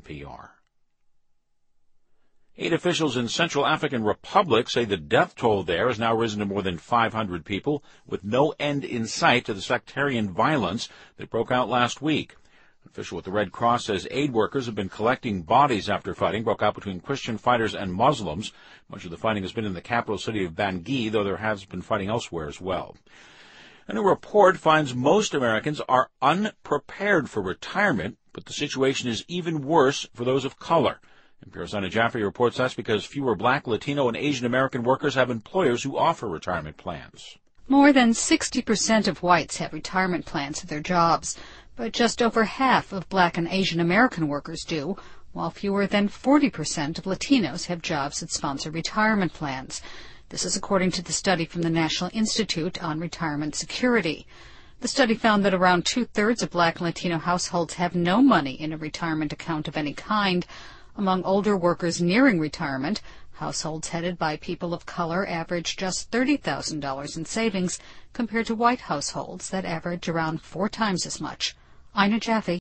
NPR. Aid officials in Central African Republic say the death toll there has now risen to more than 500 people, with no end in sight to the sectarian violence that broke out last week. An official with the Red Cross says aid workers have been collecting bodies after fighting broke out between Christian fighters and Muslims. Much of the fighting has been in the capital city of Bangui, though there has been fighting elsewhere as well. A new report finds most Americans are unprepared for retirement, but the situation is even worse for those of color. NPR's Ina Jaffe reports that's because fewer Black, Latino, and Asian American workers have employers who offer retirement plans. More than 60% of whites have retirement plans at their jobs, but just over half of Black and Asian American workers do, while fewer than 40% of Latinos have jobs that sponsor retirement plans. This is according to the study from the National Institute on Retirement Security. The study found that around two-thirds of Black and Latino households have no money in a retirement account of any kind. Among older workers nearing retirement, households headed by people of color average just $30,000 in savings compared to white households that average around 4 times as much. Ina Jaffe,